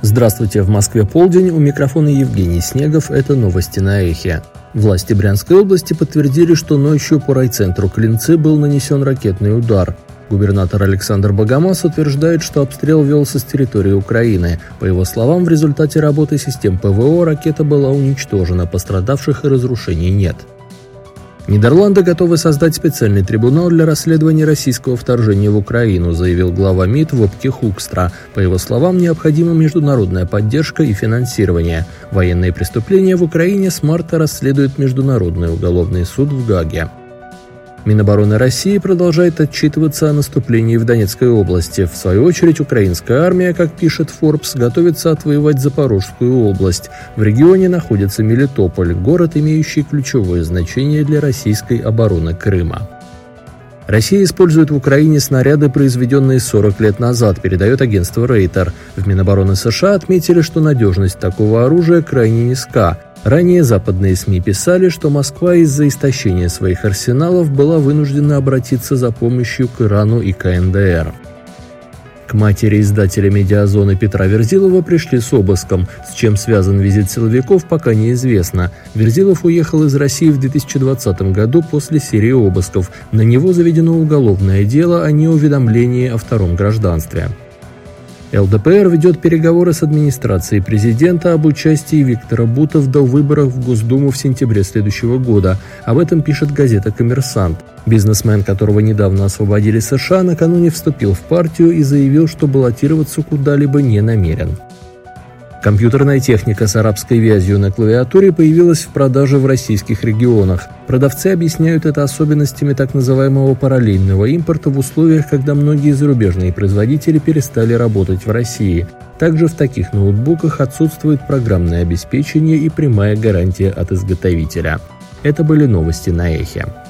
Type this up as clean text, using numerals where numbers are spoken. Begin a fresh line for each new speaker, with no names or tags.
Здравствуйте, в Москве полдень, у микрофона Евгений Снегов, это новости на Эхе. Власти Брянской области подтвердили, что ночью по райцентру Клинцы был нанесен ракетный удар. Губернатор Александр Богомаз утверждает, что обстрел велся с территории Украины. По его словам, в результате работы систем ПВО ракета была уничтожена, пострадавших и разрушений нет. Нидерланды готовы создать специальный трибунал для расследования российского вторжения в Украину, заявил глава МИД Вопке Хукстра. По его словам, необходима международная поддержка и финансирование. Военные преступления в Украине с марта расследует Международный уголовный суд в Гааге. Минобороны России продолжает отчитываться о наступлении в Донецкой области. В свою очередь, украинская армия, как пишет Forbes, готовится отвоевать Запорожскую область. В регионе находится Мелитополь, город, имеющий ключевое значение для российской обороны Крыма. Россия использует в Украине снаряды, произведенные 40 лет назад, передает агентство Рейтер. В Минобороны США отметили, что надежность такого оружия крайне низка. Ранее западные СМИ писали, что Москва из-за истощения своих арсеналов была вынуждена обратиться за помощью к Ирану и КНДР. К матери издателя «Медиазоны» Петра Верзилова пришли с обыском. С чем связан визит силовиков, пока неизвестно. Верзилов уехал из России в 2020 году после серии обысков. На него заведено уголовное дело о неуведомлении о втором гражданстве. ЛДПР ведет переговоры с администрацией президента об участии Виктора Бута в довыборах в Госдуму в сентябре следующего года. Об этом пишет газета «Коммерсант». Бизнесмен, которого недавно освободили США, накануне вступил в партию и заявил, что баллотироваться куда-либо не намерен. Компьютерная техника с арабской вязью на клавиатуре появилась в продаже в российских регионах. Продавцы объясняют это особенностями так называемого параллельного импорта в условиях, когда многие зарубежные производители перестали работать в России. Также в таких ноутбуках отсутствует программное обеспечение и прямая гарантия от изготовителя. Это были новости на Эхе.